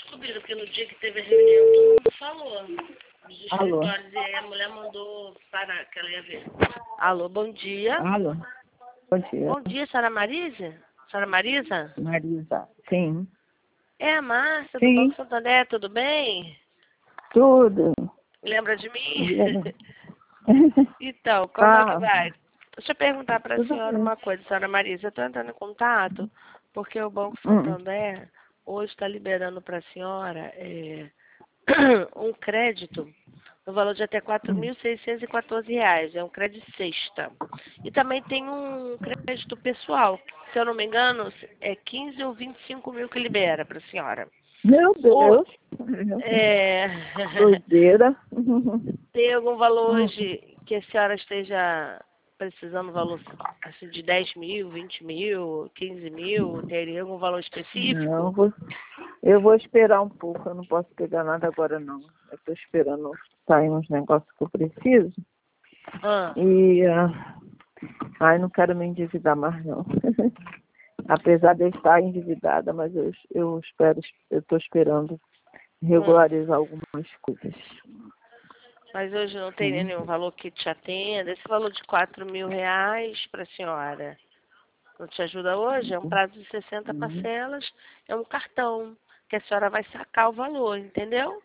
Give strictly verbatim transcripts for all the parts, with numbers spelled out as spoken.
descobriram, porque no dia que teve a reunião, todo mundo falou. Dos Alô? escritórios, e aí a mulher mandou parar, que ela ia ver. Alô, bom dia. Alô? Bom dia. Bom dia, senhora Marisa? Senhora Marisa? Marisa. Sim. É a Márcia, do Sim. Banco Santander, tudo bem? Tudo. Lembra de mim? Lembro. Então, como é que Ah, vai? Deixa eu perguntar para a tudo senhora bem. uma coisa, senhora Marisa. Eu estou entrando em contato porque o Banco Hum. Santander hoje está liberando para a senhora é, um crédito no valor de até quatro Hum. mil seiscentos e quatorze reais. É um crédito sexta. E também tem um crédito pessoal. Se eu não me engano, é quinze ou vinte e cinco mil que libera para a senhora. Meu Ou, Deus. é... Doideira. Tem algum valor Hum. hoje que a senhora esteja precisando valor assim, de dez mil, vinte mil, quinze mil? Teria algum valor Não, específico? vou, eu vou esperar um pouco. Eu não posso pegar nada agora, não. Eu estou esperando sair uns negócios que eu preciso. Ah, E, ah, ai, não quero me endividar mais, não. Apesar de eu estar endividada, mas eu, eu espero, eu estou esperando hum. regularizar algumas coisas. Mas hoje não teria Hum. nenhum valor que te atenda. Esse valor de quatro mil reais para a senhora não te ajuda hoje? É um prazo de sessenta Uhum. parcelas, é um cartão que a senhora vai sacar o valor, entendeu?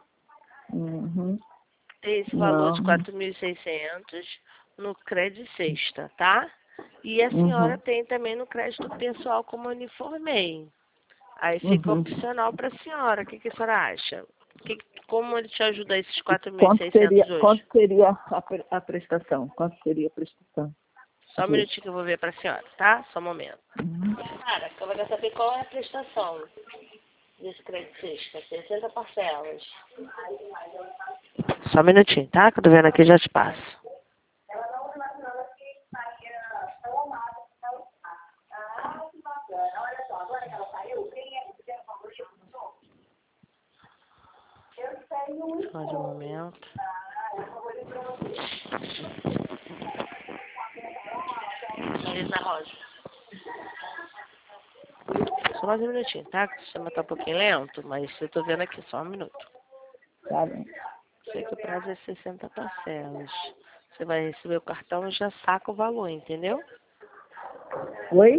Uhum. Tem esse valor de Não. quatro mil e seiscentos no crédito sexta, tá? E a senhora Uhum. tem também no crédito pessoal, como eu lhe informei. Aí fica Uhum. opcional para a senhora. O que, que a senhora acha? Que, como ele te ajuda esses E quatro mil e quanto seria, seiscentos hoje? quanto seria a, pre- a prestação? Quanto seria a prestação? Só um Disso. minutinho que eu vou ver para a senhora, tá? Só um momento. Uhum. Cara, eu quero saber qual é a prestação desse crédito sexta. sessenta parcelas. Só um minutinho, tá? Que eu tô vendo aqui, já te passo. Só de um momento. Marisa Rosa. Só mais um minutinho, tá? Que o sistema tá um pouquinho lento, mas eu tô vendo aqui, só um minuto. Tá bem. Sei que o prazo é sessenta parcelas. Você vai receber o cartão e já saca o valor, entendeu? Oi?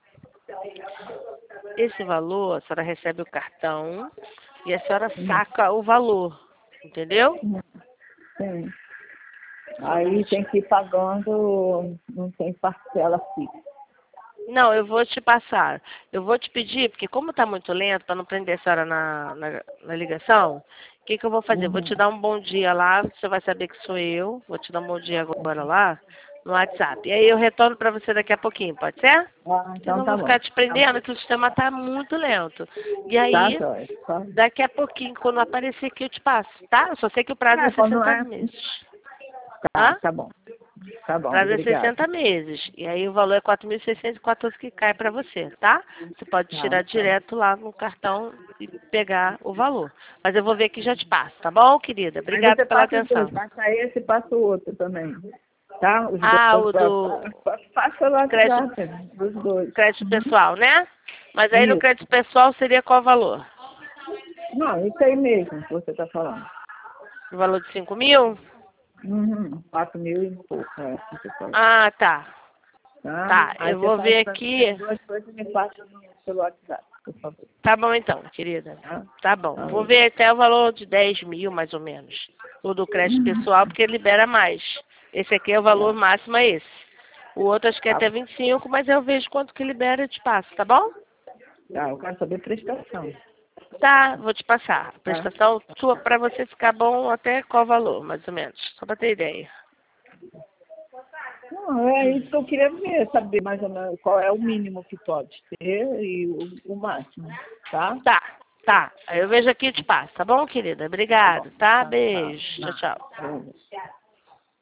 Esse valor, a senhora recebe o cartão e a senhora saca o valor, entendeu? Sim. Só um Aí tem minutinho. que ir pagando, não tem parcela fixa. Não, eu vou te passar. Eu vou te pedir, porque como tá muito lento, para não prender a senhora na, na, na ligação, o que, que eu vou fazer? Eu vou Uhum. te dar um bom dia lá, você vai saber que sou eu. Vou te dar um bom dia agora lá, no WhatsApp. E aí eu retorno para você daqui a pouquinho, pode ser? Ah, então Senão eu tá vou bom. ficar te prendendo, que o sistema tá muito lento. E Tá, aí, jóia. Tá. daqui a pouquinho, quando aparecer aqui, eu te passo, tá? Eu só sei que o prazo é É, quando sessenta é. meses. Tá, Hã? tá bom. Tá bom, Prazo é obrigada. sessenta meses. E aí o valor é quatro mil seiscentos e quatorze que cai para você, tá? Você pode Tá, tirar tá. direto lá no cartão e pegar o valor. Mas eu vou ver que já te passo, tá bom, querida? Aí Obrigada você pela passa os atenção. dois, passa esse e passa o outro também. Tá? Os Ah, dois. o pa- do pa- pa- Passa o crédito, WhatsApp dos dois. crédito Uhum. pessoal, né? Mas aí no Isso. crédito pessoal seria qual valor? Não, isso aí mesmo que você está falando. O valor de cinco mil? Uhum. Quatro mil e pouco, é, que você falou. Ah, tá. Tá? Tá, Aí eu você vou faz ver para mim as aqui. duas coisas e me passa no, pelo WhatsApp, por favor. Tá bom então, querida. Tá? Tá bom. Tá. Vou ver até o valor de dez mil, mais ou menos. O do crédito pessoal, porque ele libera mais. Esse aqui é o valor Tá. máximo, é esse. O outro acho que é Tá até bom. vinte e cinco, mas eu vejo quanto que libera e te passo, tá bom? Tá, eu quero saber prestação. Tá, vou te passar. A Tá? prestação sua pra você ficar bom até qual valor, mais ou menos. Só pra ter ideia. Não, é isso que eu queria ver, saber mais ou menos qual é o mínimo que pode ter e o, o máximo, tá? Tá, tá. Aí eu vejo aqui e te passo, tá bom, querida? Tá bom. Obrigado, tá? Tá, tá. Beijo. Tchau, Não. tchau. Beleza.